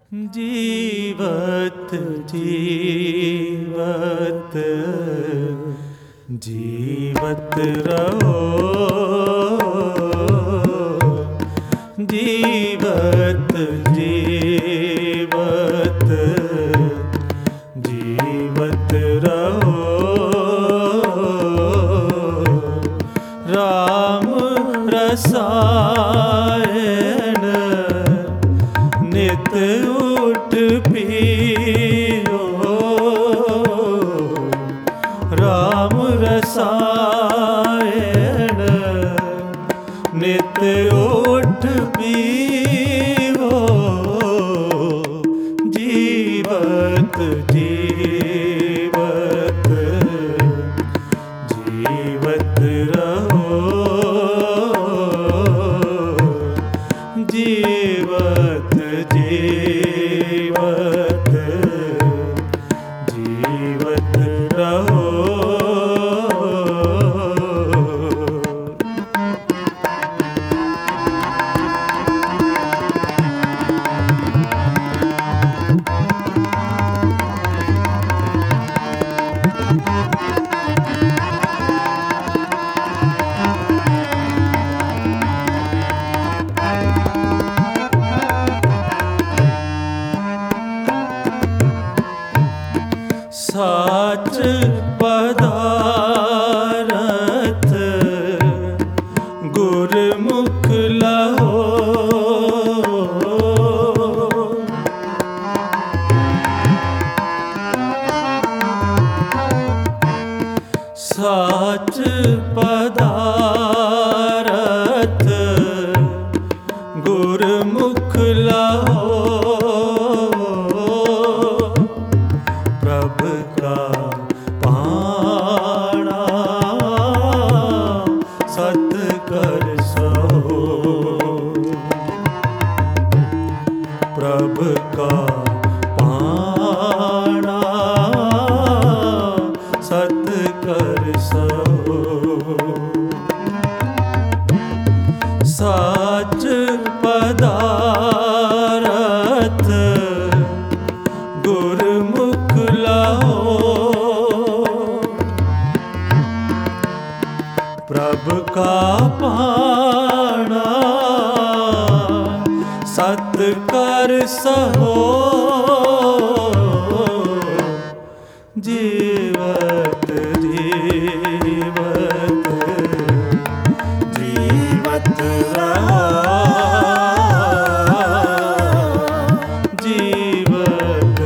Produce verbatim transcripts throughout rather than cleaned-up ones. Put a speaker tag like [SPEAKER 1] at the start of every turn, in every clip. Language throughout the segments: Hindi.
[SPEAKER 1] जीवत जीवत जीवत रहो, जीवत जीवत जीवत रहो। राम रसायन नित उठ पियो, राम रसायन नित उठ पियो। जीवत जीवत जीवत रहो, जीवत जीवत जीवत रहो। साच पदारथ गुरमुख लहो, साच पदारथ गुरमुख लहो। प्रभु का पाणा सत कर सहो, प्रभु का पाणा सत कर सहो। साच पदारथ गुरमुख लहो, प्रभु का पाणा सत कर सहो। जीवत जीवत जीवत रहो, जीवत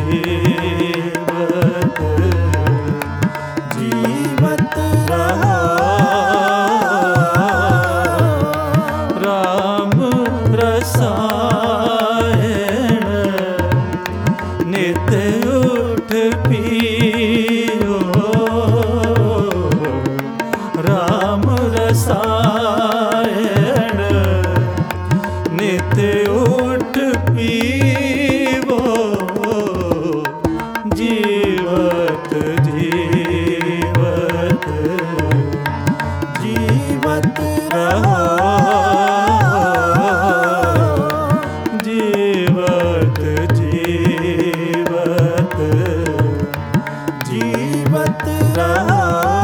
[SPEAKER 1] जीवत जीवत रहो। राम रसायन नित उठ पियो, राम रसायन नित उठ पीवो। जीवत जीवत जीवत रहो, जीवत जीवत जीवत रहो।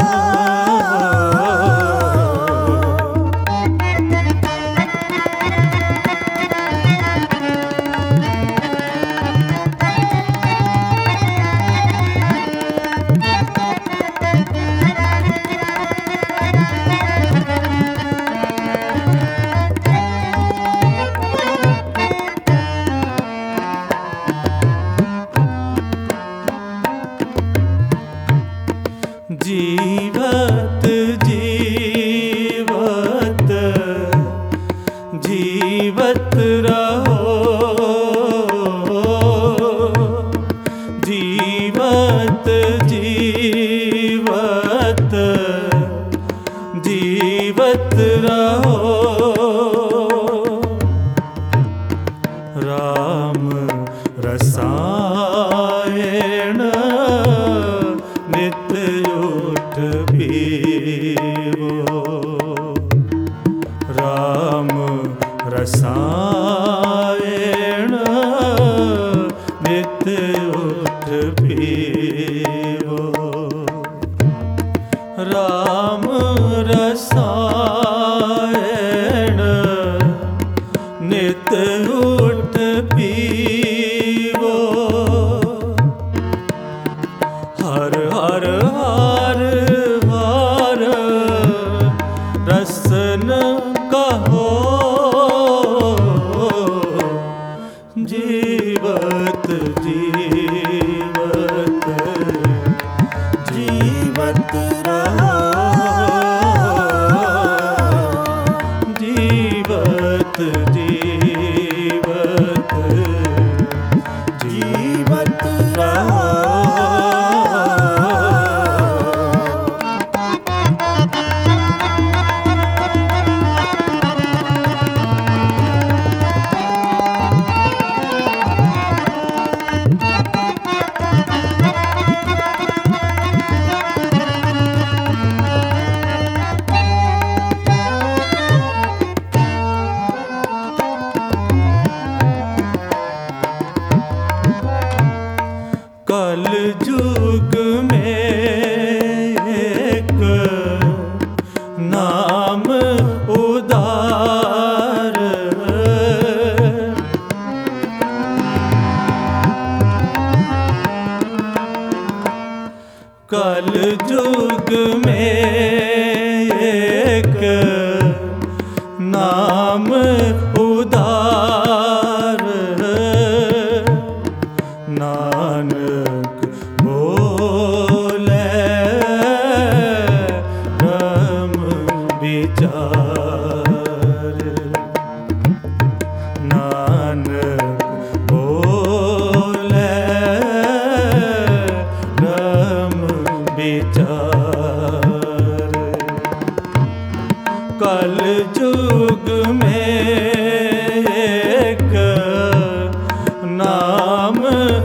[SPEAKER 1] जीवत जीवत जीवत रहो, जीवत जीवत जीवत रहो। राम रसायन नित उठ पीवो, राम रसायन उठ पीवो। हर हर हर हर रसन कहो, जीवत जीवत जीवत रहो, जीवत जीवत जीवत रहो। कल युग में एक नाम उदार, कल युग में एक नाम उदार, नानक बोले ब्रह्म विचार, नानक बोले ब्रह्म विचार। कल युग में एक नाम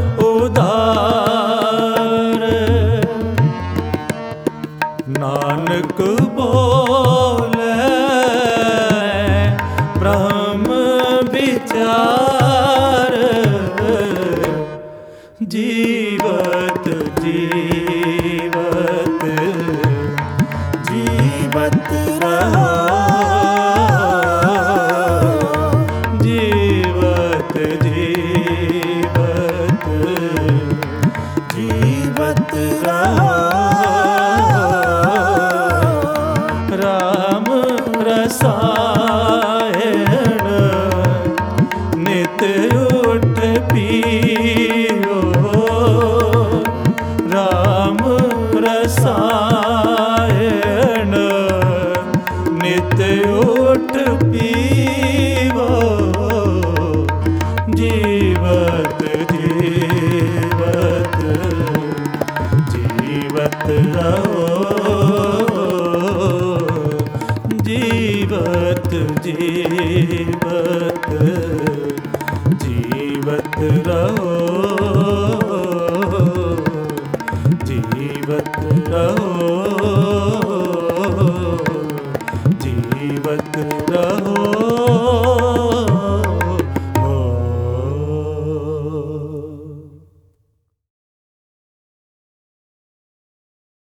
[SPEAKER 1] उदार, नानक बोले ब्रह्म विचार, जीवत जीवत जीवत रहो, जीवत जीवत जीवत रहो। राम रसायन नित उठ पियो, राम रसायन नित उठ पीवो, जीवत जीवत जीवत रहो, जीवत जीवत जीवत रहो, जीवत रहो।